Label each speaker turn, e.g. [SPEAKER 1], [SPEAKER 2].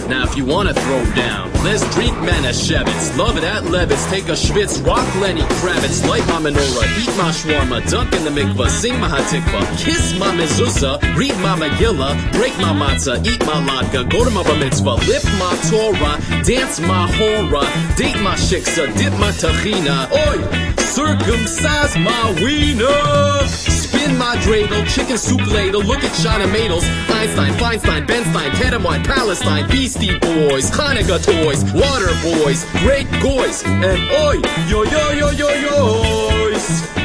[SPEAKER 1] Now if you wanna throw down, let's drink Manischewitz. Love it at Levitz, take a schwitz, rock Lenny Kravitz. Light my menorah, eat my shawarma, dunk in the mikvah, sing my hatikvah, kiss my mezuzah, read my Megillah, break my matzah, eat my latke, go to my bar mitzvah, lift my Torah, dance my horror, date my shiksa, dip my tahina, oi, circumcise my wiener, spin my dreidel, chicken soup ladle, look at China Madels, Einstein, Feinstein, Benstein, Kedemite, Palestine, Beastie Boys, Hanukkah toys, water boys, great goys, and oi, yo yo yo yo yo's.